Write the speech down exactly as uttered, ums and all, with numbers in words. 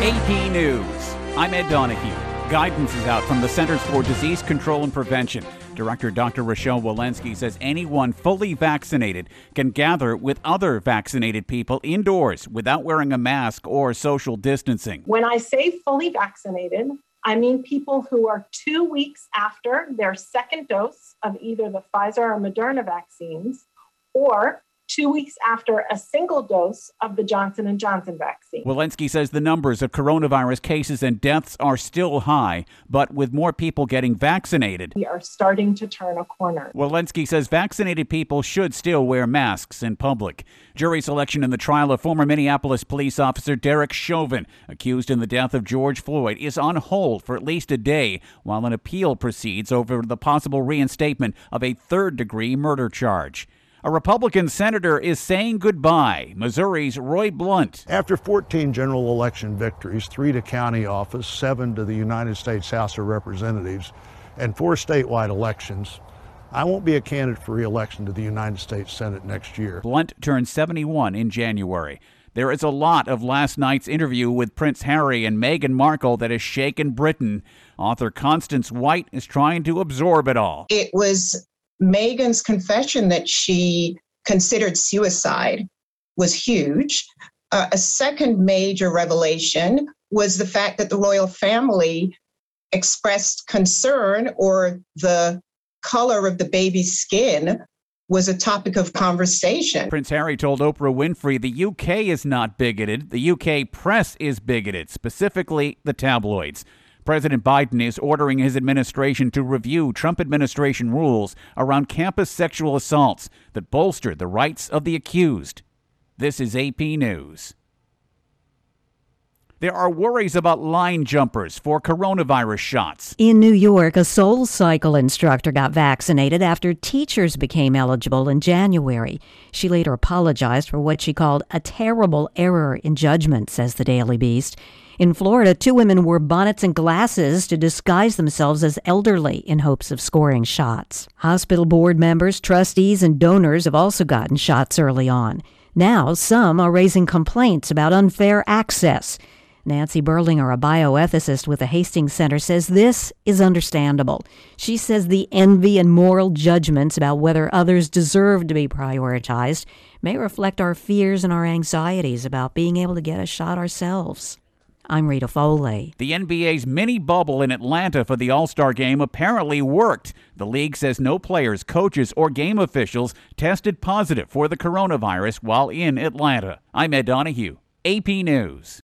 A P News. I'm Ed Donahue. Guidance is out from the Centers for Disease Control and Prevention. Director Doctor Rochelle Walensky says anyone fully vaccinated can gather with other vaccinated people indoors without wearing a mask or social distancing. When I say fully vaccinated, I mean people who are two weeks after their second dose of either the Pfizer or Moderna vaccines, or two weeks after a single dose of the Johnson and Johnson vaccine. Walensky says the numbers of coronavirus cases and deaths are still high, but with more people getting vaccinated, we are starting to turn a corner. Walensky says vaccinated people should still wear masks in public. Jury selection in the trial of former Minneapolis police officer Derek Chauvin, accused in the death of George Floyd, is on hold for at least a day while an appeal proceeds over the possible reinstatement of a third-degree murder charge. A Republican senator is saying goodbye. Missouri's Roy Blunt. After fourteen general election victories, three to county office, seven to the United States House of Representatives, and four statewide elections, I won't be a candidate for re-election to the United States Senate next year. Blunt turned seventy-one in January. There is a lot of last night's interview with Prince Harry and Meghan Markle that has shaken Britain. Author Constance White is trying to absorb it all. It was Meghan's confession that she considered suicide was huge. Uh, a second major revelation was the fact that the royal family expressed concern, or the color of the baby's skin was a topic of conversation. Prince Harry told Oprah Winfrey the U K is not bigoted. The U K press is bigoted, specifically the tabloids. President Biden is ordering his administration to review Trump administration rules around campus sexual assaults that bolster the rights of the accused. This is A P News. There are worries about line jumpers for coronavirus shots. In New York, a Soul Cycle instructor got vaccinated after teachers became eligible in January. She later apologized for what she called a terrible error in judgment, says the Daily Beast. In Florida, two women wore bonnets and glasses to disguise themselves as elderly in hopes of scoring shots. Hospital board members, trustees, and donors have also gotten shots early on. Now, some are raising complaints about unfair access. Nancy Berlinger, a bioethicist with the Hastings Center, says this is understandable. She says the envy and moral judgments about whether others deserve to be prioritized may reflect our fears and our anxieties about being able to get a shot ourselves. I'm Rita Foley. The N B A's mini bubble in Atlanta for the All-Star Game apparently worked. The league says no players, coaches, or game officials tested positive for the coronavirus while in Atlanta. I'm Ed Donahue, A P News.